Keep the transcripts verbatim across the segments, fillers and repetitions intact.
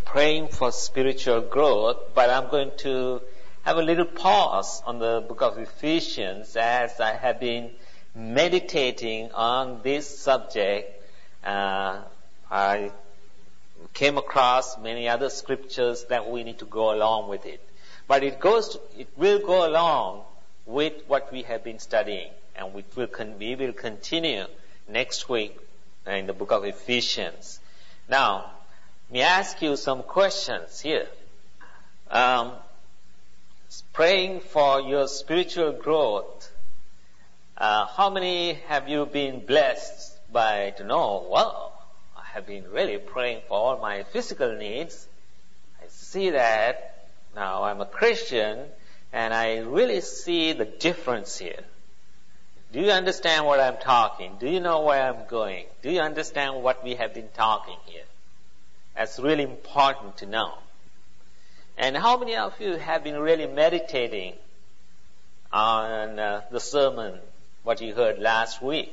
praying for spiritual growth, but I'm going to have a little pause on the book of Ephesians as I have been meditating on this subject. Uh, I came across many other scriptures that we need to go along with it. But it goes, to, it will go along with what we have been studying, and we will, con- we will continue next week in the book of Ephesians. Now, let me ask you some questions here. Um, praying for your spiritual growth. Uh, how many have you been blessed by to know, well, I have been really praying for all my physical needs. I see that now I'm a Christian and I really see the difference here. Do you understand what I'm talking? Do you know where I'm going? Do you understand what we have been talking here? That's really important to know. And how many of you have been really meditating on uh, the sermon, what you heard last week?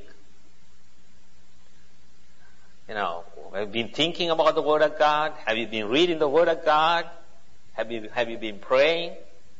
You know, have you been thinking about the Word of God? Have you been reading the Word of God? Have you, have you been praying?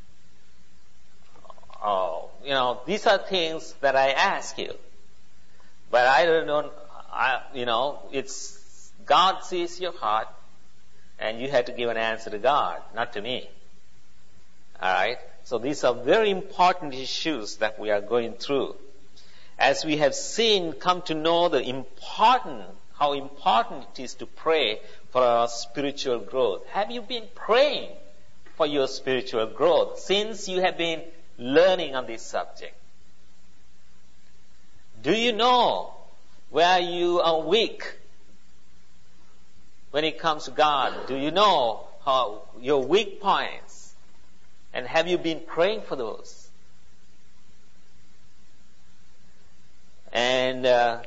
Oh, you know, these are things that I ask you. But I don't know, I, you know, it's, God sees your heart, and you have to give an answer to God, not to me. Alright? So these are very important issues that we are going through. As we have seen, come to know the important, how important it is to pray for our spiritual growth. Have you been praying for your spiritual growth since you have been learning on this subject? Do you know where you are weak when it comes to God? Do you know how your weak points? And have you been praying for those? And uh,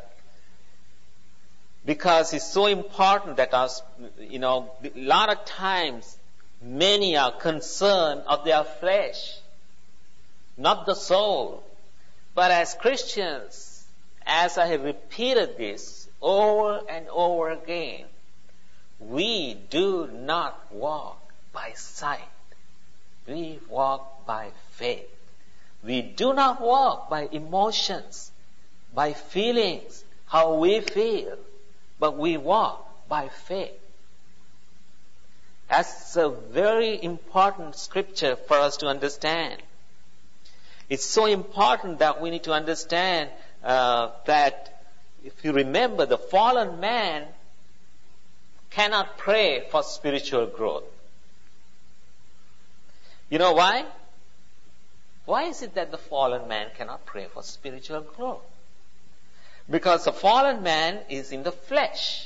because it's so important that us, you know, a lot of times many are concerned of their flesh, not the soul. But as Christians, as I have repeated this over and over again, we do not walk by sight. We walk by faith. We do not walk by emotions, by feelings, how we feel, but we walk by faith. That's a very important scripture for us to understand. It's so important that we need to understand uh, that if you remember, the fallen man cannot pray for spiritual growth. You know why? Why is it that the fallen man cannot pray for spiritual growth? Because the fallen man is in the flesh.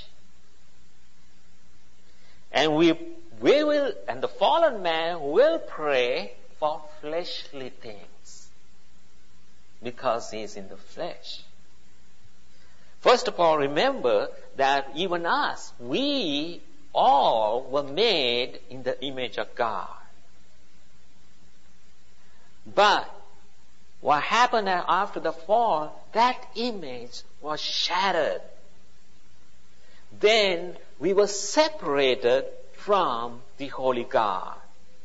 And we, we will, and the fallen man will pray for fleshly things. Because he is in the flesh. First of all, remember that even us, we all were made in the image of God. But what happened after the fall, that image was shattered. Then we were separated from the Holy God.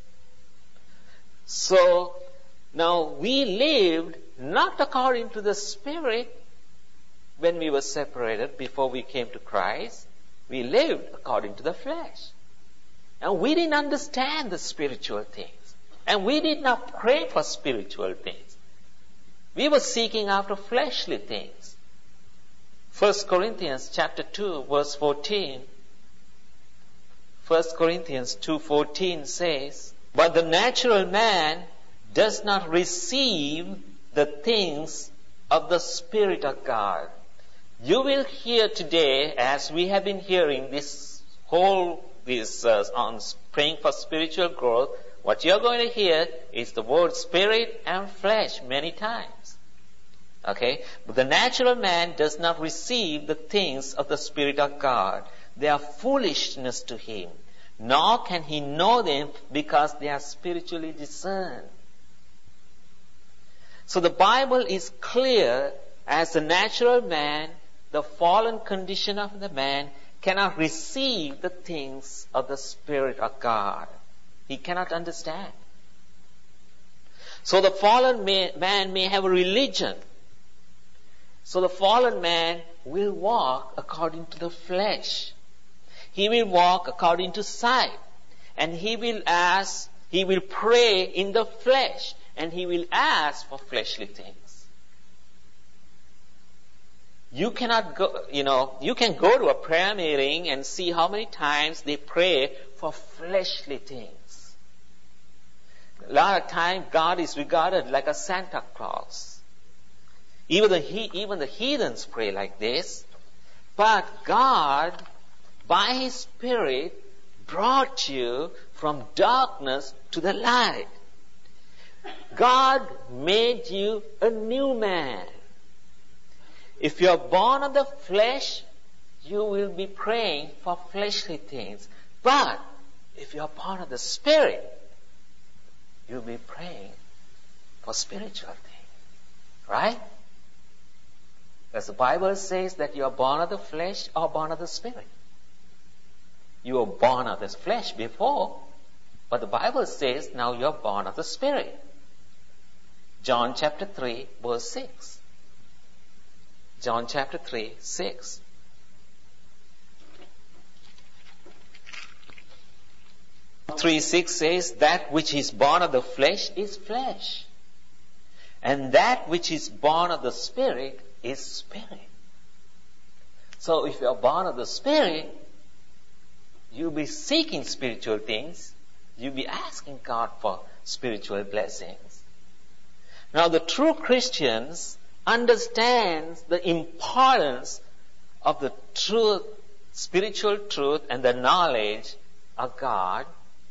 So now we lived not according to the Spirit when we were separated before we came to Christ. We lived according to the flesh. And we didn't understand the spiritual things. And we did not pray for spiritual things. We were seeking after fleshly things. First Corinthians chapter two verse fourteen. First Corinthians two fourteen says, "But the natural man does not receive the things of the Spirit of God." You will hear today, as we have been hearing this whole, this uh, on praying for spiritual growth, what you're going to hear is the word spirit and flesh many times. Okay? But the natural man does not receive the things of the Spirit of God. They are foolishness to him. Nor can he know them because they are spiritually discerned. So the Bible is clear as the natural man, the fallen condition of the man, cannot receive the things of the Spirit of God. He cannot understand. So the fallen man may have a religion. So the fallen man will walk according to the flesh. He will walk according to sight. And he will ask, he will pray in the flesh. And he will ask for fleshly things. You cannot go, you know, you can go to a prayer meeting and see how many times they pray for fleshly things. A lot of times God is regarded like a Santa Claus. Even the, even the heathens pray like this. But God, by His Spirit, brought you from darkness to the light. God made you a new man. If you are born of the flesh, you will be praying for fleshly things. But if you are born of the Spirit, you'll be praying for spiritual things. Right? Because the Bible says that you are born of the flesh or born of the Spirit. You were born of the flesh before, but the Bible says now you are born of the Spirit. John chapter three, verse six. John chapter three, six. three six says, that which is born of the flesh is flesh. And that which is born of the Spirit is spirit. So if you are born of the Spirit, you'll be seeking spiritual things. You'll be asking God for spiritual blessings. Now the true Christians understands the importance of the truth, spiritual truth and the knowledge of God.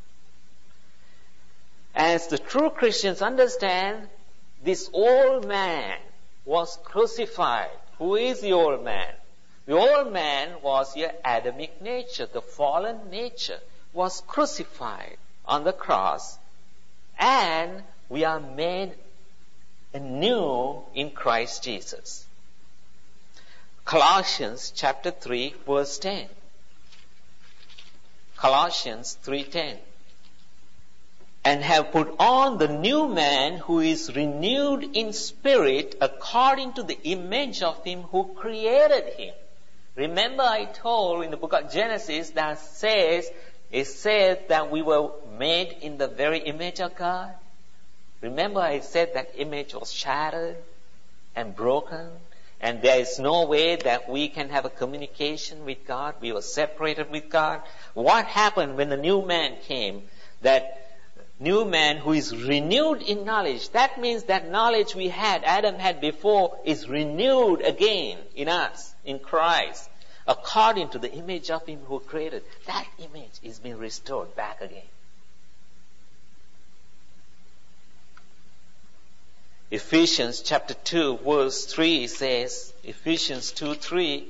As the true Christians understand, this old man was crucified. Who is the old man? The old man was your Adamic nature, the fallen nature was crucified on the cross, and we are made anew in Christ Jesus. Colossians chapter three, verse ten. Colossians three ten. And have put on the new man who is renewed in spirit according to the image of him who created him. Remember I told in the book of Genesis that says, it said that we were made in the very image of God. Remember I said that image was shattered and broken, and there is no way that we can have a communication with God. We were separated with God. What happened when the new man came? That new man who is renewed in knowledge. That means that knowledge we had, Adam had before, is renewed again in us, in Christ, according to the image of him who created. That image is being restored back again. Ephesians chapter two, verse three says, Ephesians two, three,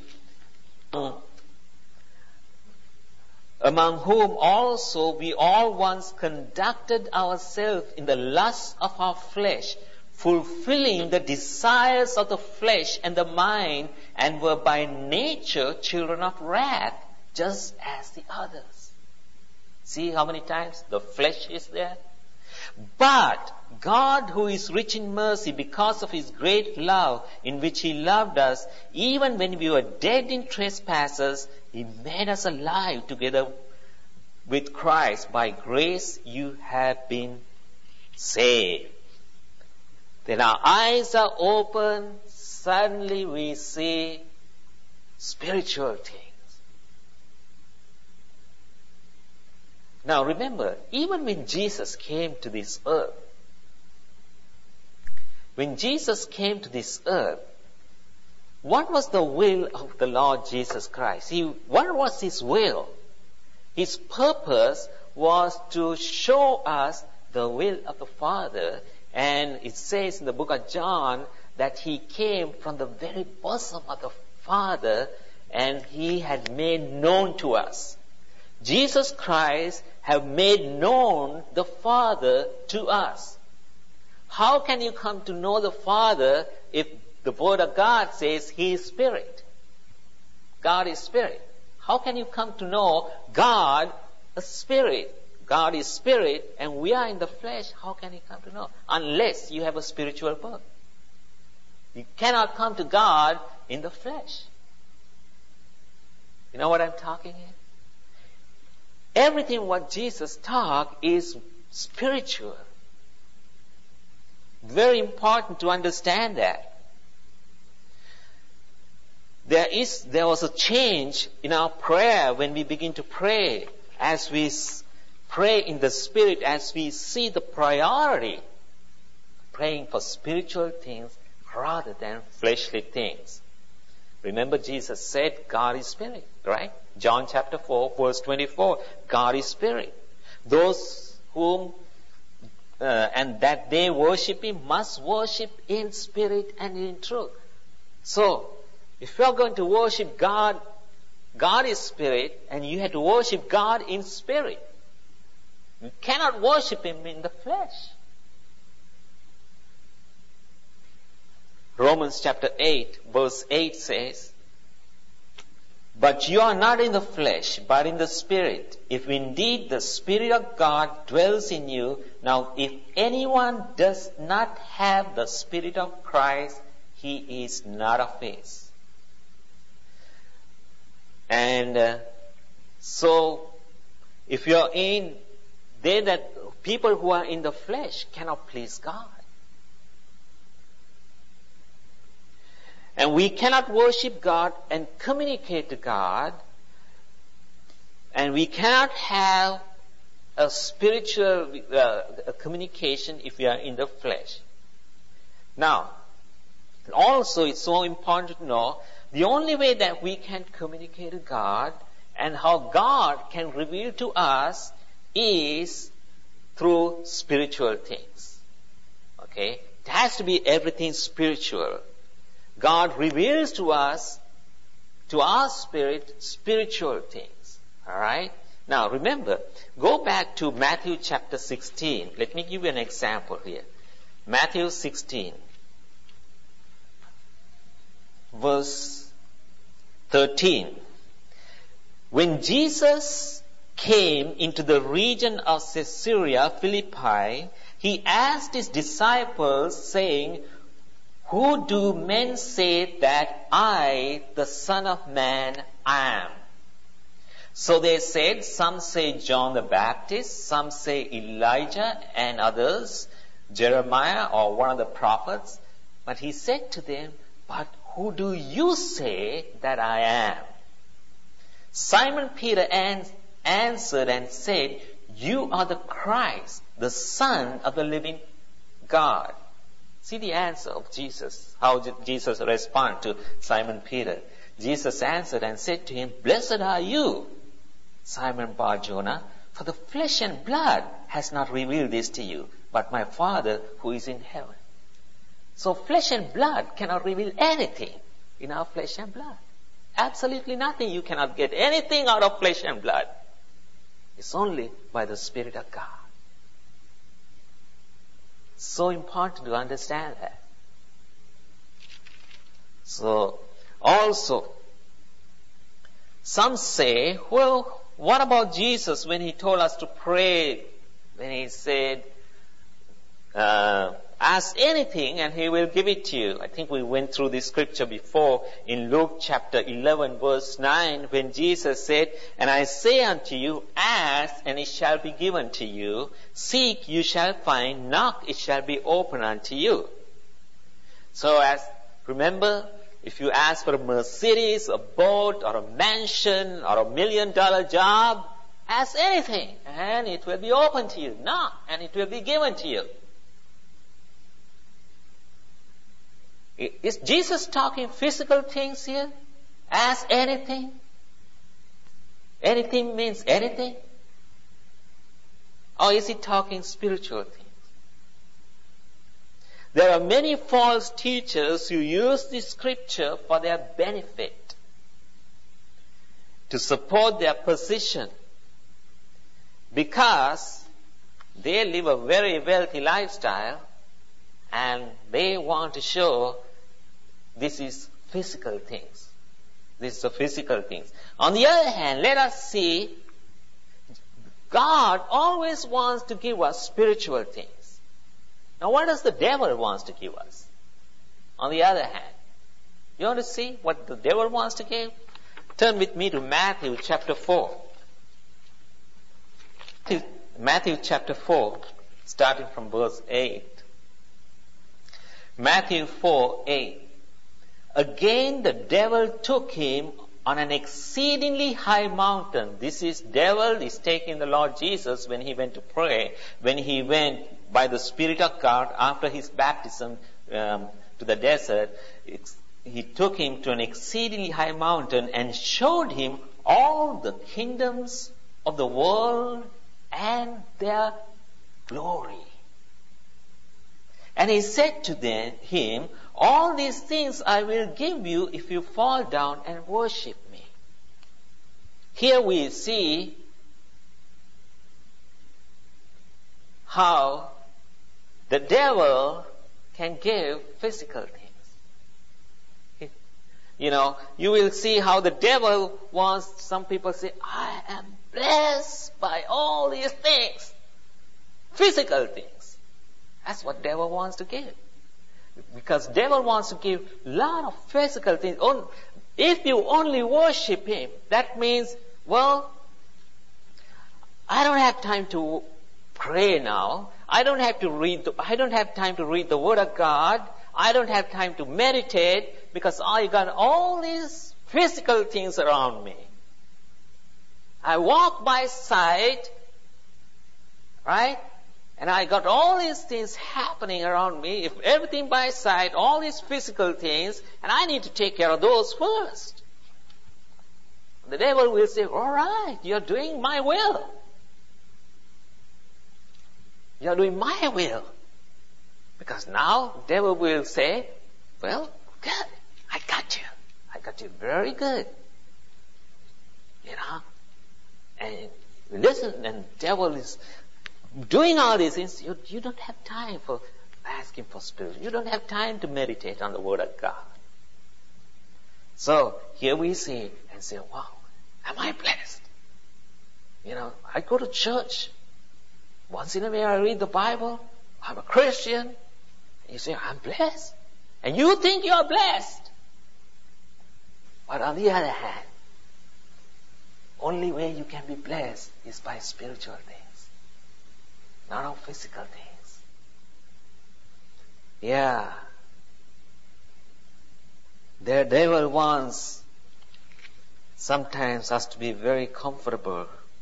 among whom also we all once conducted ourselves in the lust of our flesh, fulfilling the desires of the flesh and the mind, and were by nature children of wrath, just as the others. See how many times the flesh is there? But God, who is rich in mercy, because of His great love in which He loved us, even when we were dead in trespasses, He made us alive together with Christ. By grace you have been saved. Then our eyes are open, suddenly we see spiritual things. Now remember, even when Jesus came to this earth, when Jesus came to this earth, what was the will of the Lord Jesus Christ? He, what was His will? His purpose was to show us the will of the Father. And it says in the book of John that He came from the very bosom of the Father, and He had made known to us. Jesus Christ have made known the Father to us. How can you come to know the Father if the Word of God says He is Spirit? God is Spirit. How can you come to know God, a spirit? God is spirit and we are in the flesh. How can you come to know? Unless you have a spiritual birth. You cannot come to God in the flesh. You know what I'm talking here? Everything what Jesus taught is spiritual. Very important to understand that. There is, there was a change in our prayer when we begin to pray. As we pray in the Spirit, as we see the priority, praying for spiritual things rather than fleshly things. Remember Jesus said God is spirit, right? John chapter four, verse twenty-four, God is spirit. Those whom, uh, and that they worship Him must worship in spirit and in truth. So, if you are going to worship God, God is spirit, and you have to worship God in spirit. You cannot worship Him in the flesh. Romans chapter eight, verse eight says, "But you are not in the flesh, but in the Spirit, if indeed the Spirit of God dwells in you. Now, if anyone does not have the Spirit of Christ, he is not of His." And uh, so, if you're in, they that people who are in the flesh cannot please God. And we cannot worship God and communicate to God, and we cannot have a spiritual uh, a communication if we are in the flesh. Now, also it's so important to know the only way that we can communicate to God and how God can reveal to us is through spiritual things. Okay? It has to be everything spiritual. God reveals to us, to our spirit, spiritual things. Alright? Now remember, go back to Matthew chapter sixteen. Let me give you an example here. Matthew sixteen, verse thirteen. When Jesus came into the region of Caesarea Philippi, He asked His disciples, saying, "Who do men say that I, the Son of Man, am?" So they said, some say John the Baptist, some say Elijah, and others Jeremiah or one of the prophets. But He said to them, "But who do you say that I am?" Simon Peter answered and said, "You are the Christ, the Son of the living God." See the answer of Jesus, how Jesus responded to Simon Peter. Jesus answered and said to him, "Blessed are you, Simon Bar-Jonah, for the flesh and blood has not revealed this to you, but my Father who is in heaven." So flesh and blood cannot reveal anything in our flesh and blood. Absolutely nothing. You cannot get anything out of flesh and blood. It's only by the Spirit of God. So important to understand that. So, also, some say, well, what about Jesus when He told us to pray, when He said, uh, ask anything and He will give it to you. I think we went through this scripture before in Luke chapter eleven verse nine when Jesus said, "And I say unto you, ask and it shall be given to you. Seek, you shall find. Knock, it shall be opened unto you." So as, remember, if you ask for a Mercedes, a boat, or a mansion, or a million dollar job, ask anything and it will be open to you. Knock and it will be given to you. Is Jesus talking physical things here? Ask anything? Anything means anything? Or is He talking spiritual things? There are many false teachers who use this scripture for their benefit, to support their position, because they live a very wealthy lifestyle and they want to show this is physical things. These are physical things. On the other hand, let us see, God always wants to give us spiritual things. Now what does the devil wants to give us? On the other hand, you want to see what the devil wants to give? Turn with me to Matthew chapter four. Matthew chapter four, starting from verse eight. Matthew four, eight. Again the devil took him on an exceedingly high mountain. This is devil is taking the Lord Jesus when he went to pray, when he went by the Spirit of God after his baptism um, to the desert. It's, he took him to an exceedingly high mountain and showed him all the kingdoms of the world and their glory. And he said to them, him, all these things I will give you if you fall down and worship me. Here we see how the devil can give physical things. You know, you will see how the devil wants, some people say, I am blessed by all these things. Physical things. That's what devil wants to give. Because devil wants to give a lot of physical things. If you only worship him, that means, well, I don't have time to pray now. I don't have to read, the, I don't have time to read the Word of God. I don't have time to meditate because I got all these physical things around me. I walk by sight, right? And I got all these things happening around me. If everything by sight, all these physical things, and I need to take care of those first. The devil will say, all right, you're doing my will. You're doing my will. Because now the devil will say, well, good, I got you. I got you very good. You know? And listen, and the devil is doing all these things. You, you don't have time for asking for spirit. You don't have time to meditate on the Word of God. So here we see and say, wow, am I blessed? You know, I go to church. Once in a while I read the Bible. I'm a Christian. And you say, I'm blessed. And you think you're blessed. But on the other hand, only way you can be blessed is by spiritual things, not on physical things. Yeah. The devil wants sometimes us to be very comfortable.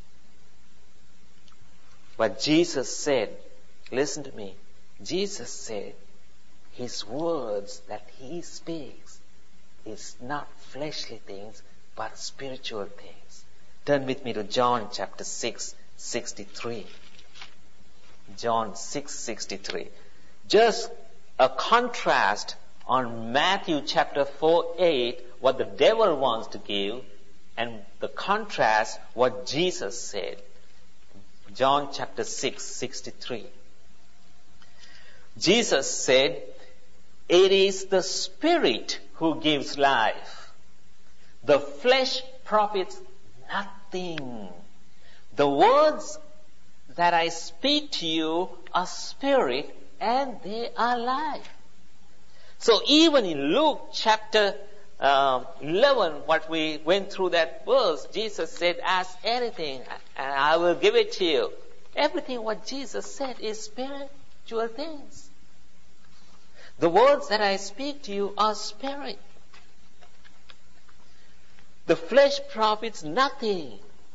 But Jesus said, listen to me, Jesus said, his words that he speaks is not fleshly things, but spiritual things. Turn with me to John chapter six, sixty-three. John six, sixty-three. Just a contrast on Matthew chapter four, eight, what the devil wants to give, and the contrast what Jesus said. John chapter six, sixty-three. Jesus said, it is the Spirit who gives life. The flesh profits nothing. The words that I speak to you are spirit and they are life. So even in Luke chapter uh, eleven, what we went through that verse, Jesus said, ask anything and I will give it to you. Everything what Jesus said is spiritual things. The words that I speak to you are spirit. The flesh profits nothing.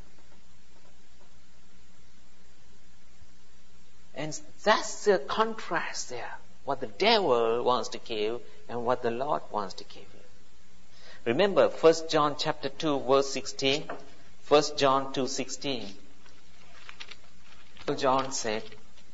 And that's the contrast there. What the devil wants to give and what the Lord wants to give you. Remember First John chapter two verse sixteen. First John two sixteen. John said,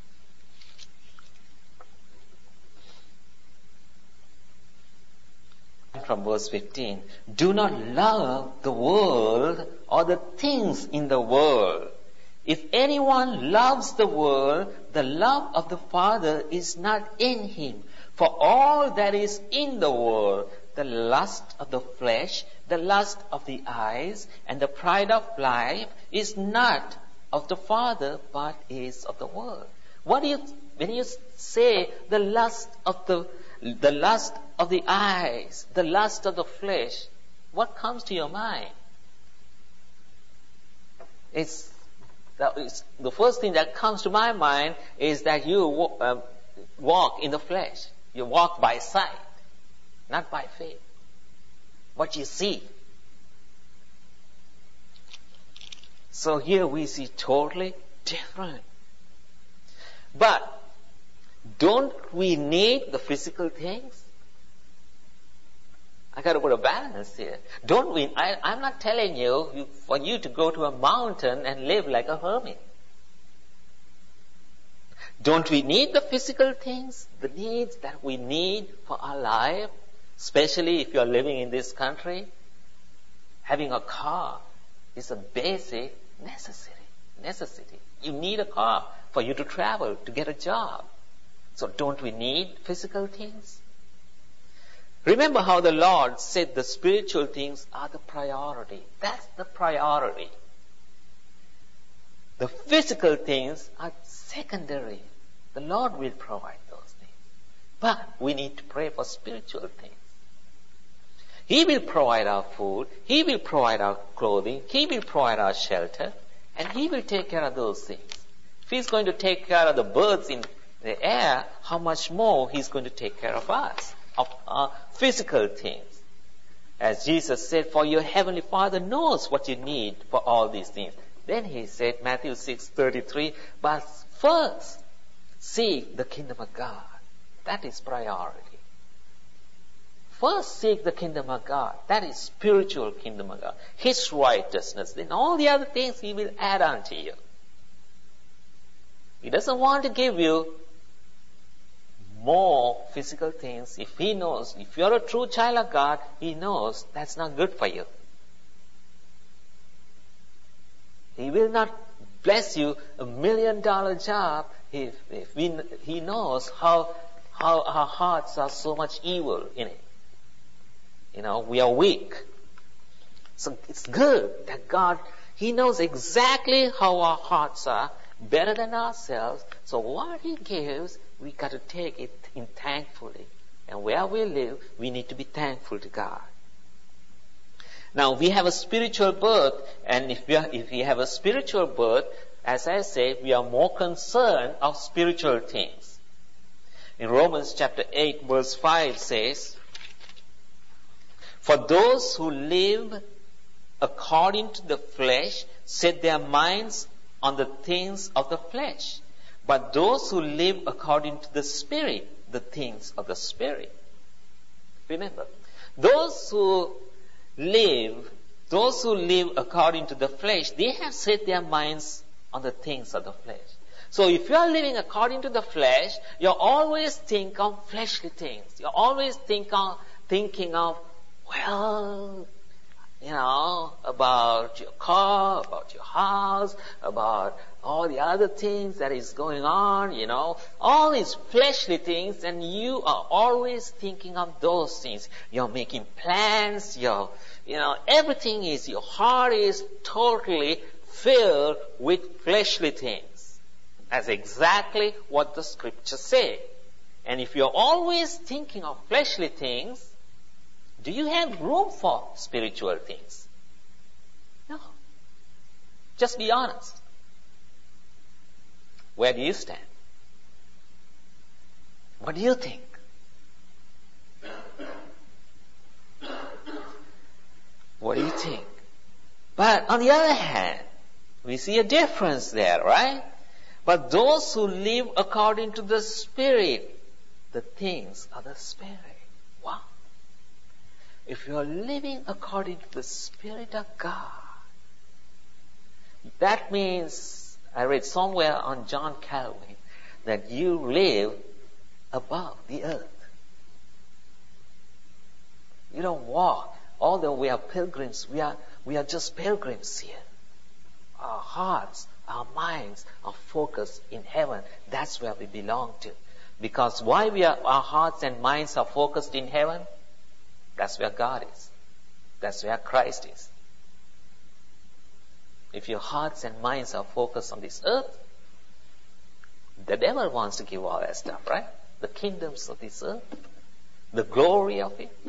from verse fifteen, do not love the world or the things in the world. If anyone loves the world, the love of the Father is not in him. For all that is in the world, the lust of the flesh, the lust of the eyes, and the pride of life is not of the Father, but is of the world. What do you, when you say the lust of the, the lust of the eyes, the lust of the flesh, what comes to your mind? It's, it's the first thing that comes to my mind is that you uh, walk in the flesh. You walk by sight, not by faith. What you see. So here we see totally different. But don't we need the physical things? I got to put a balance here. Don't we? I, I'm not telling you, you for you to go to a mountain and live like a hermit. Don't we need the physical things, the needs that we need for our life, especially if you're living in this country? Having a car is a basic necessity. Necessity. You need a car for you to travel, to get a job. So don't we need physical things? Remember how the Lord said the spiritual things are the priority. That's the priority. The physical things are secondary. The Lord will provide those things. But we need to pray for spiritual things. He will provide our food. He will provide our clothing. He will provide our shelter. And He will take care of those things. If He's going to take care of the birds in the air, how much more He's going to take care of us, of our physical things. As Jesus said, for your heavenly Father knows what you need for all these things. Then He said, Matthew six thirty-three, but first seek the kingdom of God. That is priority. First seek the kingdom of God. That is spiritual kingdom of God. His righteousness. Then all the other things He will add unto you. He doesn't want to give you more physical things. If He knows, if you're a true child of God, He knows that's not good for you. He will not bless you a million dollar job if, if we, He knows how, how our hearts are so much evil in it. You know, we are weak. So it's good that God, He knows exactly how our hearts are, better than ourselves. So what He gives, we got to take it in thankfully. And where we live, we need to be thankful to God. Now, we have a spiritual birth, and if we, are, if we have a spiritual birth, as I say, we are more concerned of spiritual things. In Romans chapter eight, verse five says, for those who live according to the flesh set their minds on the things of the flesh. But those who live according to the Spirit, the things of the Spirit. Remember, those who live, those who live according to the flesh, they have set their minds on the things of the flesh. So if you are living according to the flesh, you're always think of fleshly things. You're always think of, thinking of, well, you know, about your car, about your house, about all the other things that is going on, you know, all these fleshly things, and you are always thinking of those things. You're making plans, you're, you know, everything is, your heart is totally filled with fleshly things. That's exactly what the scriptures say. And if you're always thinking of fleshly things, do you have room for spiritual things? No. Just be honest. Where do you stand? What do you think? What do you think? But on the other hand, we see a difference there, right? But those who live according to the Spirit, the things of the Spirit. Wow. If you are living according to the Spirit of God, that means, I read somewhere on John Calvin, that you live above the earth. You don't walk. Although we are pilgrims, we are, we are just pilgrims here. Our hearts, our minds are focused in heaven. That's where we belong to. Because why we are, our hearts and minds are focused in heaven? That's where God is. That's where Christ is. If your hearts and minds are focused on this earth, the devil wants to give all that stuff, right? The kingdoms of this earth, the glory of it.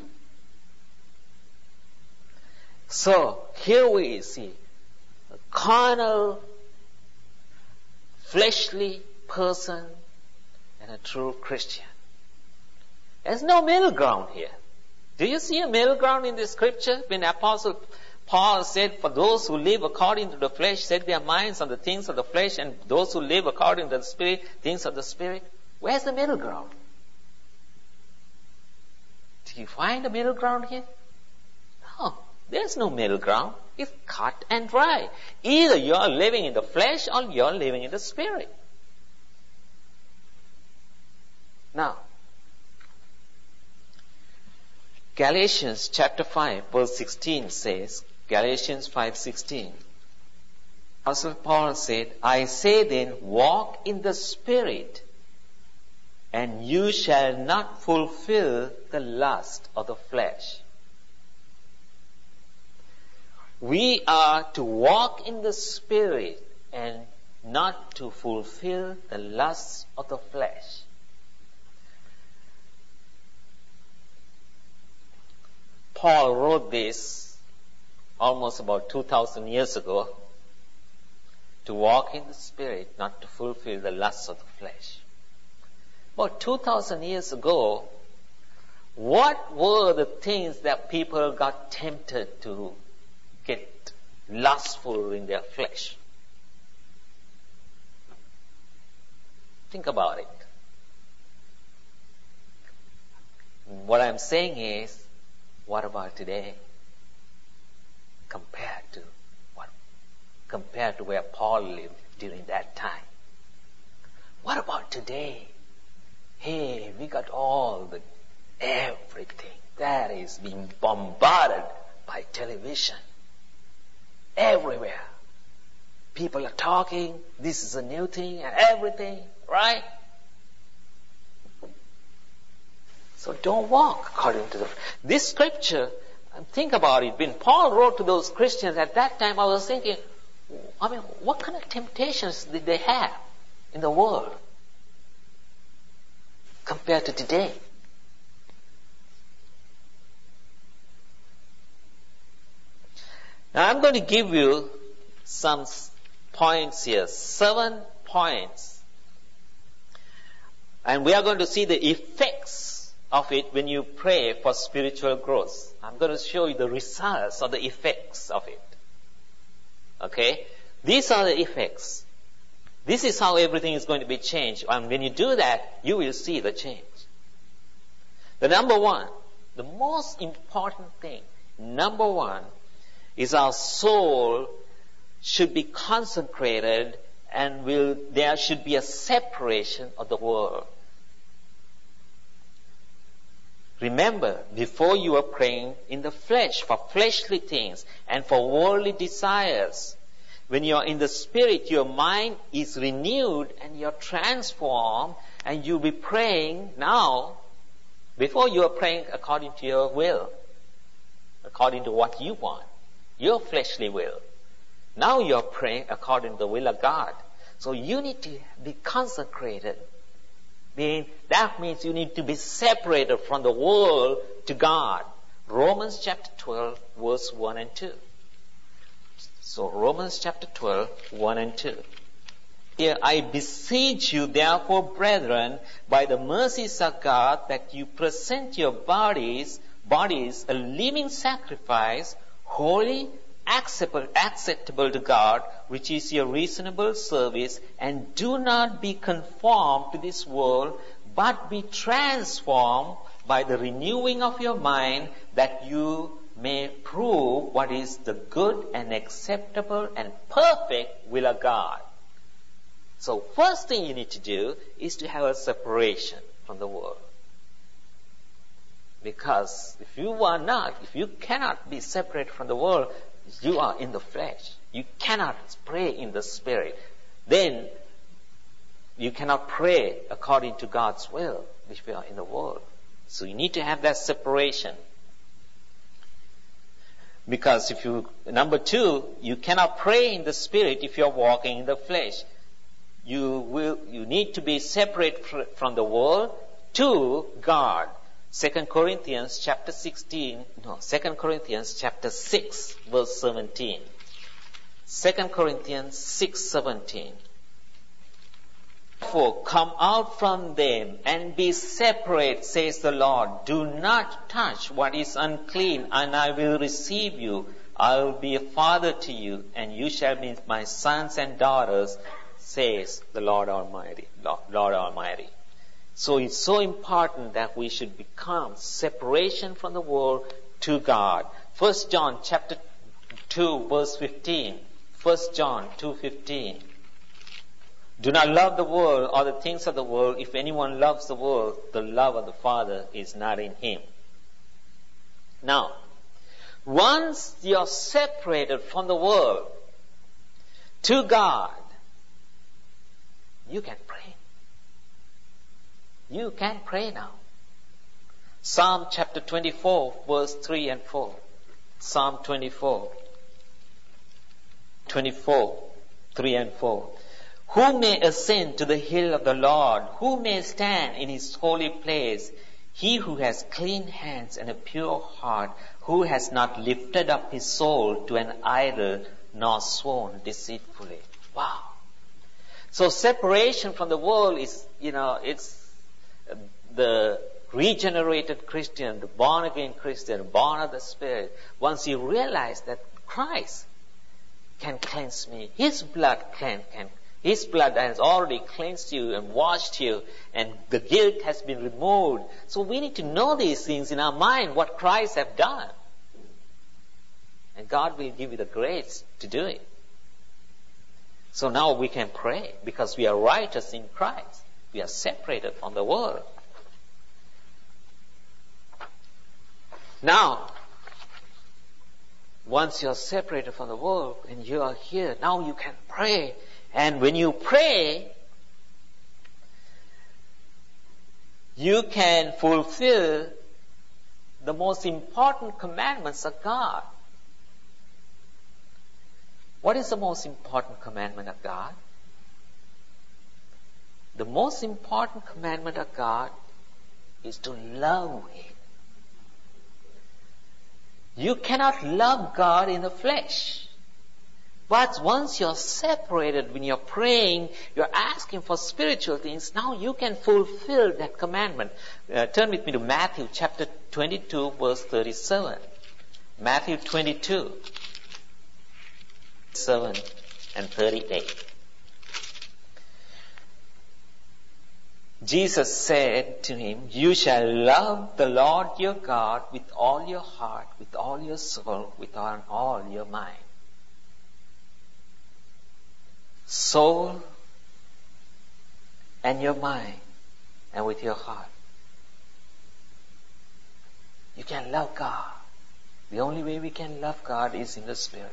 So, here we see a carnal, fleshly person and a true Christian. There's no middle ground here. Do you see a middle ground in the scripture? When Apostle Paul said, for those who live according to the flesh, set their minds on the things of the flesh, and those who live according to the Spirit, things of the Spirit. Where's the middle ground? Do you find a middle ground here? No, there's no middle ground. It's cut and dry. Either you're living in the flesh or you're living in the Spirit. Now, Galatians chapter five verse sixteen says, Galatians five sixteen. Apostle Paul said, I say then, walk in the Spirit, and you shall not fulfill the lust of the flesh. We are to walk in the Spirit and not to fulfill the lusts of the flesh. Paul wrote this almost about two thousand years ago, to walk in the Spirit, not to fulfill the lusts of the flesh. About two thousand years ago, what were the things that people got tempted to get lustful in their flesh? Think about it. What I'm saying is, what about today? Compared to what? Compared to where Paul lived during that time. What about today? Hey, we got all the, everything that is being bombarded by television. Everywhere. People are talking, this is a new thing and everything, right? So don't walk according to the... This scripture, think about it. When Paul wrote to those Christians at that time, I was thinking, I mean, what kind of temptations did they have in the world compared to today? Now I'm going to give you some points here, seven points. And we are going to see the effects of it when you pray for spiritual growth. I'm going to show you the results or the effects of it. Okay? These are the effects. This is how everything is going to be changed. And when you do that, you will see the change. The number one, the most important thing, number one, is our soul should be consecrated and will there should be a separation of the world. Remember, before you are praying in the flesh for fleshly things and for worldly desires, when you are in the Spirit, your mind is renewed and you're transformed, and you'll be praying now. Before you are praying according to your will, according to what you want, your fleshly will. Now you're praying according to the will of God. So you need to be consecrated. Mean, that means you need to be separated from the world to God. Romans chapter twelve, verse one and two. So Romans chapter twelve, one and two. Here, I beseech you, therefore, brethren, by the mercies of God, that you present your bodies, bodies a living sacrifice, holy, acceptable, acceptable to God, which is your reasonable service, and do not be conformed to this world, but be transformed by the renewing of your mind, that you may prove what is the good and acceptable and perfect will of God. So first thing you need to do is to have a separation from the world. Because if you are not, if you cannot be separate from the world, you are in the flesh. You cannot pray in the Spirit. Then you cannot pray according to God's will, which we are in the world. So you need to have that separation. Because if you, number two, you cannot pray in the Spirit if you're walking in the flesh. You will, you need to be separate fr- from the world to God. Second Corinthians chapter sixteen, no, Second Corinthians chapter six, verse seventeen. Second Corinthians six seventeen. Therefore, come out from them and be separate, says the Lord. Do not touch what is unclean, and I will receive you. I will be a father to you, and you shall be my sons and daughters, says the Lord Almighty. Lord Almighty. So it's so important that we should become separation from the world to God. First John chapter two, verse fifteen. First John two fifteen. Do not love the world or the things of the world. If anyone loves the world, the love of the Father is not in him. Now, once you're separated from the world to God, you can pray. You can pray now. Psalm chapter twenty-four, verse three and four. Psalm twenty-four. twenty-four, three and four. Who may ascend to the hill of the Lord? Who may stand in his holy place? He who has clean hands and a pure heart, who has not lifted up his soul to an idol, nor sworn deceitfully. Wow. So separation from the world is, you know, it's the regenerated Christian, the born again Christian, born of the Spirit. Once you realize that Christ can cleanse me, His blood can, can His blood has already cleansed you and washed you, and the guilt has been removed. So we need to know these things in our mind, what Christ has done. And God will give you the grace to do it. So now we can pray because we are righteous in Christ. We are separated from the world. Now, once you are separated from the world and you are here, now you can pray. And when you pray, you can fulfill the most important commandments of God. What is the most important commandment of God? The most important commandment of God is to love Him. You cannot love God in the flesh. But once you're separated, when you're praying, you're asking for spiritual things, now you can fulfill that commandment. Uh, turn with me to Matthew chapter twenty-two, verse thirty-seven. Matthew twenty-two, seven and thirty-eight. Jesus said to him, you shall love the Lord your God with all your heart, with all your soul, with all your mind. Soul and your mind and with your heart. You can love God. The only way we can love God is in the Spirit.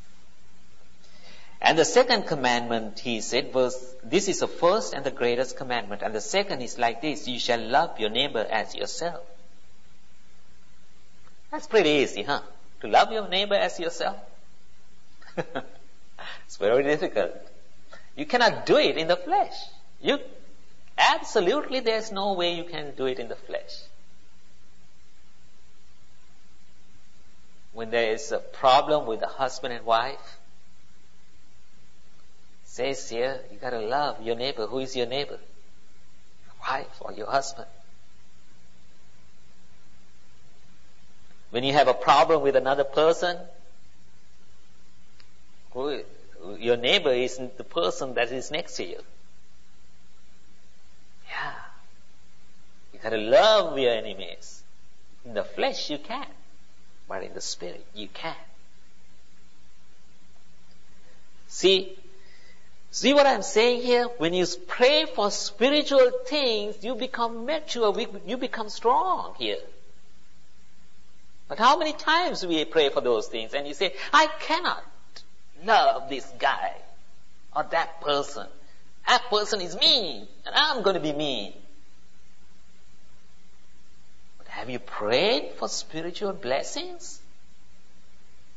And the second commandment, he said, was, this is the first and the greatest commandment. And the second is like this, you shall love your neighbor as yourself. That's pretty easy, huh? To love your neighbor as yourself. It's very difficult. You cannot do it in the flesh. You, absolutely there's no way you can do it in the flesh. When there is a problem with a husband and wife, it says here, you gotta love your neighbor. Who is your neighbor? Your wife or your husband. When you have a problem with another person, who your neighbor isn't the person that is next to you. Yeah. You gotta love your enemies. In the flesh you can, but in the Spirit you can. See, see what I'm saying here? When you pray for spiritual things, you become mature, you become strong here. But how many times we pray for those things and you say, I cannot love this guy or that person. That person is mean and I'm going to be mean. But have you prayed for spiritual blessings?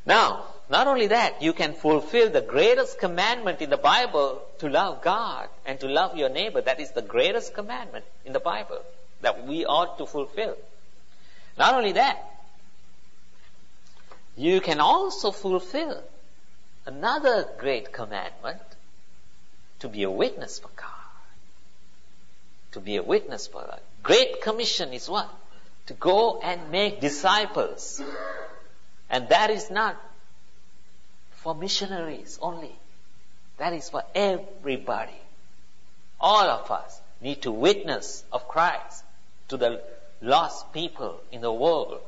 Now, not only that, you can fulfill the greatest commandment in the Bible to love God and to love your neighbor. That is the greatest commandment in the Bible that we ought to fulfill. Not only that, you can also fulfill another great commandment, to be a witness for God. To be a witness for God. Great Commission is what? To go and make disciples. And that is not for missionaries only. That is for everybody. All of us need to witness of Christ to the lost people in the world.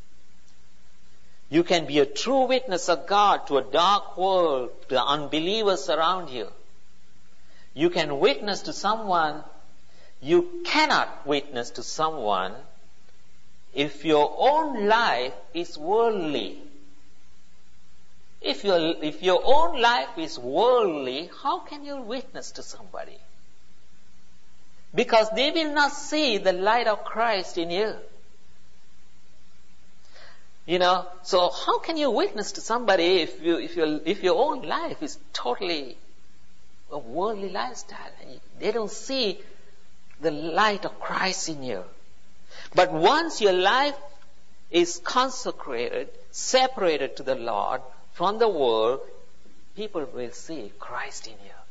You can be a true witness of God to a dark world, to the unbelievers around you. You can witness to someone. You cannot witness to someone if your own life is worldly. If your, if your own life is worldly, how can you witness to somebody? Because they will not see the light of Christ in you. You know, so how can you witness to somebody if you, if your, if your own life is totally a worldly lifestyle? They don't see the light of Christ in you. But once your life is consecrated, separated to the Lord from the world, people will see Christ in you.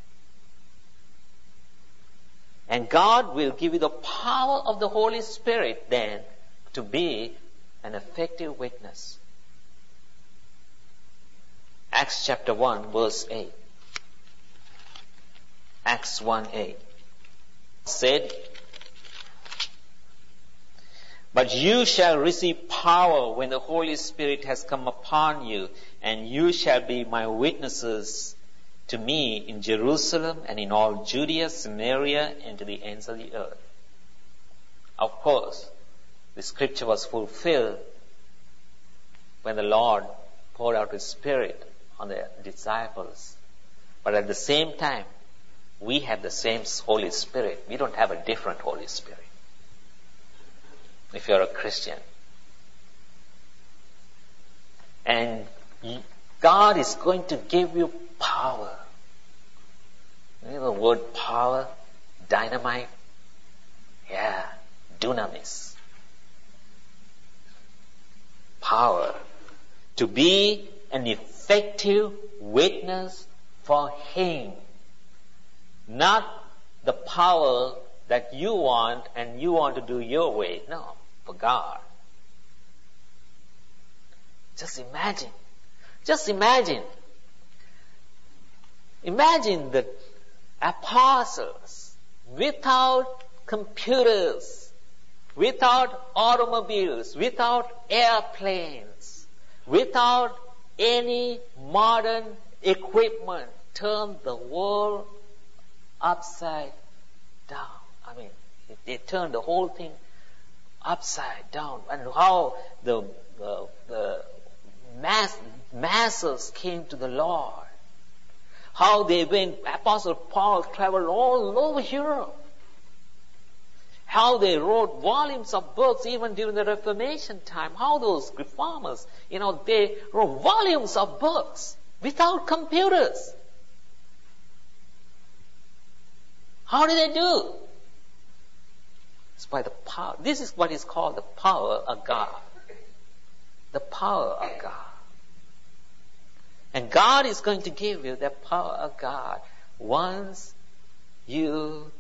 And God will give you the power of the Holy Spirit then to be an effective witness. Acts chapter one verse eight. Acts one eight said, "But you shall receive power when the Holy Spirit has come upon you, and you shall be my witnesses to me in Jerusalem and in all Judea, Samaria, and to the ends of the earth." Of course, the scripture was fulfilled when the Lord poured out His Spirit on the disciples. But at the same time, we have the same Holy Spirit. We don't have a different Holy Spirit. If you're a Christian. And God is going to give you power. You know the word power? Dynamite? Yeah. Dunamis. Power. To be an effective witness for Him. Not the power that you want and you want to do your way. No, for God. Just imagine. Just imagine. Imagine the apostles without computers, without automobiles, without airplanes, without any modern equipment, turn the world upside down. I mean, they turned the whole thing upside down. And how the, the, the mass, masses came to the Lord. How they went, Apostle Paul traveled all over Europe. How they wrote volumes of books even during the Reformation time. How those reformers, you know, they wrote volumes of books without computers. How did they do? It's by the power. This is what is called the power of God. The power of God. And God is going to give you the power of God once you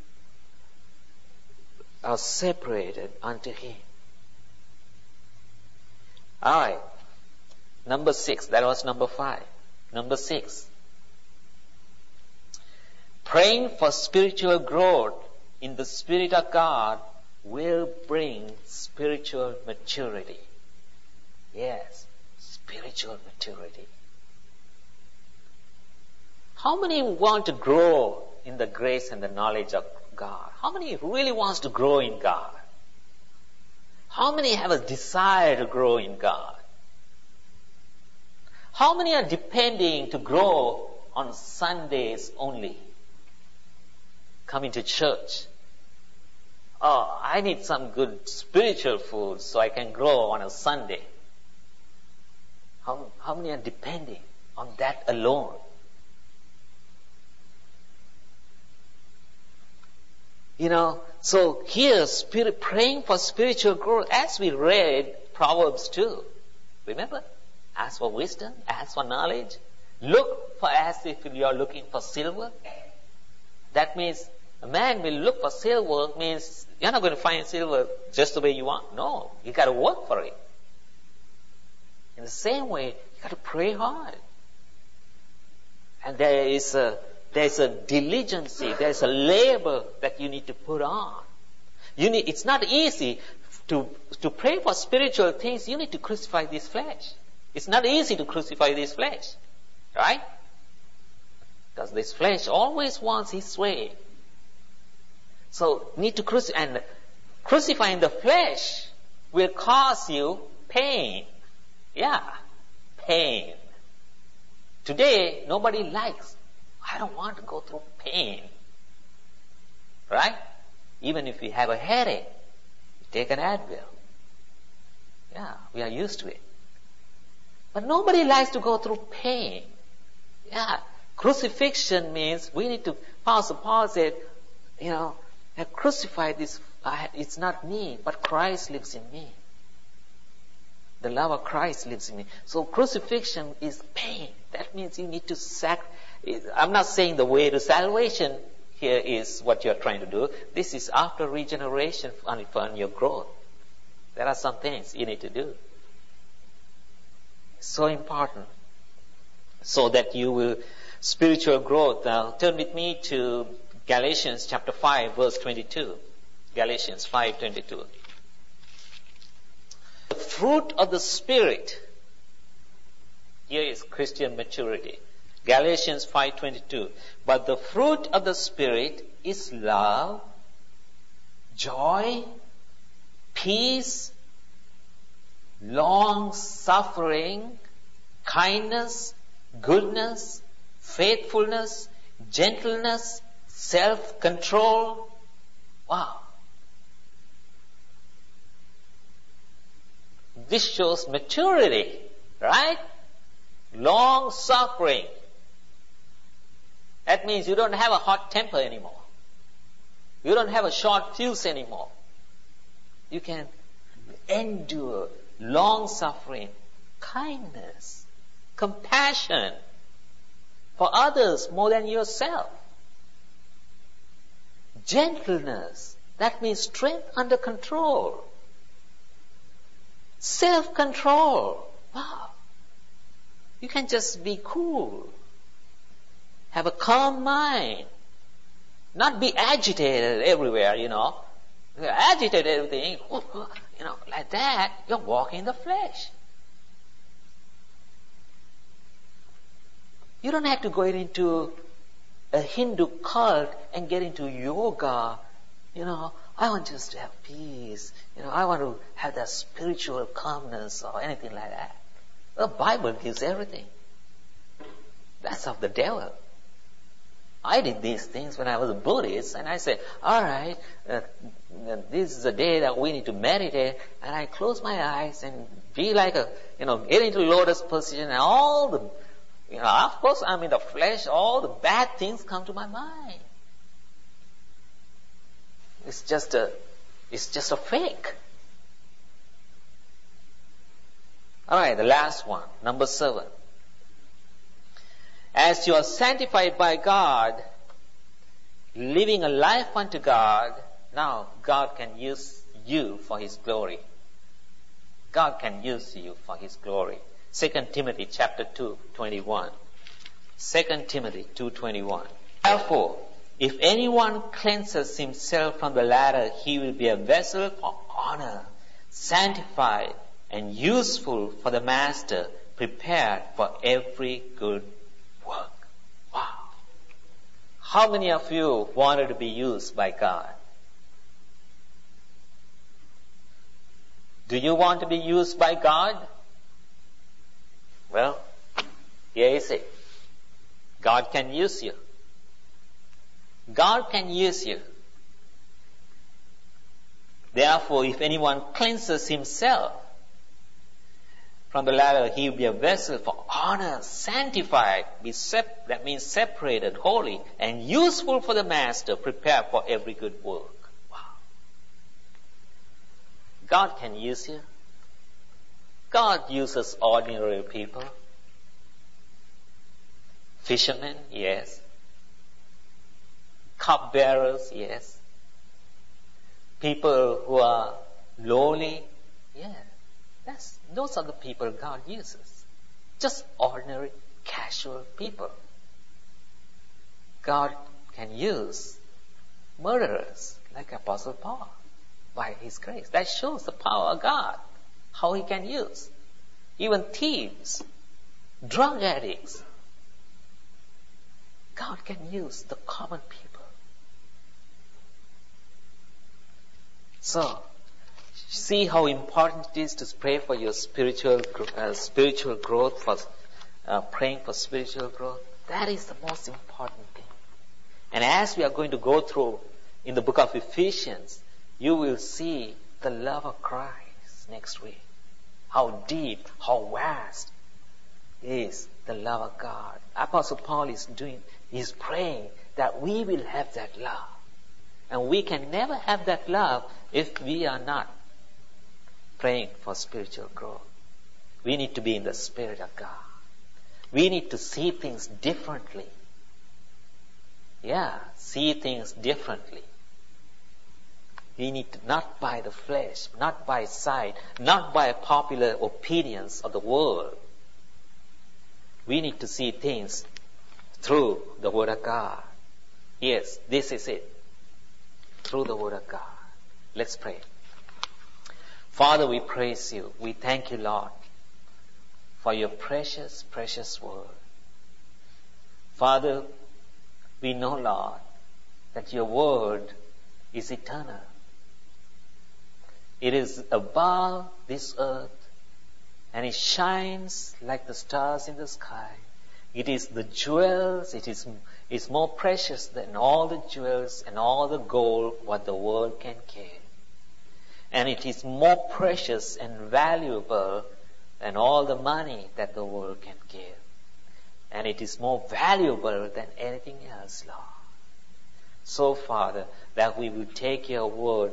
are separated unto Him. Alright. Number six. That was number five. Number six. Praying for spiritual growth in the Spirit of God will bring spiritual maturity. Yes, spiritual maturity. How many want to grow in the grace and the knowledge of God? How many really wants to grow in God? How many have a desire to grow in God? How many are depending to grow on Sundays only? Coming to church. Oh, I need some good spiritual food so I can grow on a Sunday. How, how many are depending on that alone? You know, so here, spirit, praying for spiritual growth, as we read Proverbs two. Remember? Ask for wisdom, ask for knowledge. Look for as if you are looking for silver. That means a man will look for silver, means you're not going to find silver just the way you want. No, you got to work for it. In the same way, you got to pray hard. And there is a there's a diligence, there's a labor that you need to put on. You need, it's not easy to to pray for spiritual things. You need to crucify this flesh. It's not easy to crucify this flesh, right? Because this flesh always wants its way. So need to crucify, and crucifying the flesh will cause you pain. Yeah, pain. Today, nobody likes, I don't want to go through pain. Right? Even if you have a headache, you take an Advil. Yeah, we are used to it. But nobody likes to go through pain. Yeah, crucifixion means we need to, Pastor Paul said, you know, I crucified this, I, it's not me, but Christ lives in me. The love of Christ lives in me. So crucifixion is pain. That means you need to sac. I'm not saying the way to salvation here is what you're trying to do. This is after regeneration and for your growth. There are some things you need to do. So important. So that you will, spiritual growth. Now turn with me to Galatians chapter five verse twenty-two. Galatians five twenty-two. The fruit of the Spirit. Here is Christian maturity. Galatians five twenty-two. But the fruit of the Spirit is love, joy, peace, long suffering, kindness, goodness, faithfulness, gentleness, self-control. Wow. This shows maturity, right? Long suffering. That means you don't have a hot temper anymore. You don't have a short fuse anymore. You can endure long suffering, kindness, compassion for others more than yourself. Gentleness, that means strength under control. Self-control. Wow. You can just be cool. Have a calm mind. Not be agitated everywhere, you know. Agitate everything, you know, like that, you're walking in the flesh. You don't have to go into a Hindu cult and get into yoga, you know. I want just to have peace. You know, I want to have that spiritual calmness or anything like that. The Bible gives everything. That's of the devil. I did these things when I was a Buddhist, and I said, all right, uh, this is a day that we need to meditate, and I close my eyes and be like a, you know, get into lotus position, and all the, you know, of course I'm in the flesh, all the bad things come to my mind. It's just a, it's just a fake. Alright, the last one, number seven. As you are sanctified by God, living a life unto God, now God can use you for His glory. God can use you for His glory. Second Timothy chapter two, twenty-one. Second Timothy two, twenty-one. Therefore, if anyone cleanses himself from the latter, he will be a vessel for honor, sanctified and useful for the master, prepared for every good work. Wow. How many of you wanted to be used by God? Do you want to be used by God? Well, here is it. God can use you. God can use you. Therefore, if anyone cleanses himself, From the latter, he will be a vessel for honor, sanctified, be sep- that means separated, holy, and useful for the master, prepared for every good work. Wow. God can use you. God uses ordinary people. Fishermen, yes. Cupbearers, yes. People who are lowly, yeah. That's, those are the people God uses. Just ordinary, casual people. God can use murderers like Apostle Paul by His grace. That shows the power of God, how He can use. Even thieves, drug addicts. God can use the common people. So, see how important it is to pray for your spiritual uh, spiritual growth, for uh, praying for spiritual growth. That is the most important thing. And as we are going to go through in the book of Ephesians, you will see the love of Christ next week. How deep, how vast is the love of God. Apostle Paul is doing, is praying that we will have that love. And we can never have that love if we are not praying for spiritual growth. We need to be in the Spirit of God. We need to see things differently. Yeah, see things differently. We need to, not by the flesh, not by sight, not by popular opinions of the world. We need to see things through the Word of God. Yes, this is it. Through the Word of God. Let's pray. Father, we praise you. We thank you, Lord, for your precious, precious word. Father, we know, Lord, that your word is eternal. It is above this earth, and it shines like the stars in the sky. It is the jewels, it is is more precious than all the jewels and all the gold what the world can give. And it is more precious and valuable than all the money that the world can give. And it is more valuable than anything else, Lord. So, Father, that we will take your word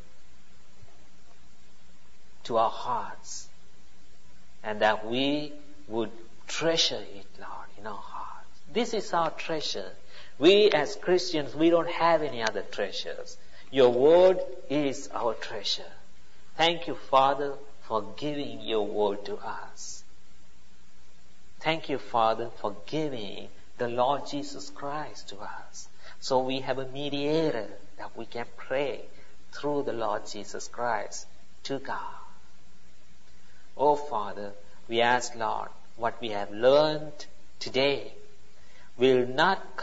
to our hearts and that we would treasure it, Lord, in our hearts. This is our treasure. We as Christians, we don't have any other treasures. Your word is our treasure. Thank you, Father, for giving your word to us. Thank you, Father, for giving the Lord Jesus Christ to us. So we have a mediator that we can pray through the Lord Jesus Christ to God. Oh, Father, we ask, Lord, what we have learned today will not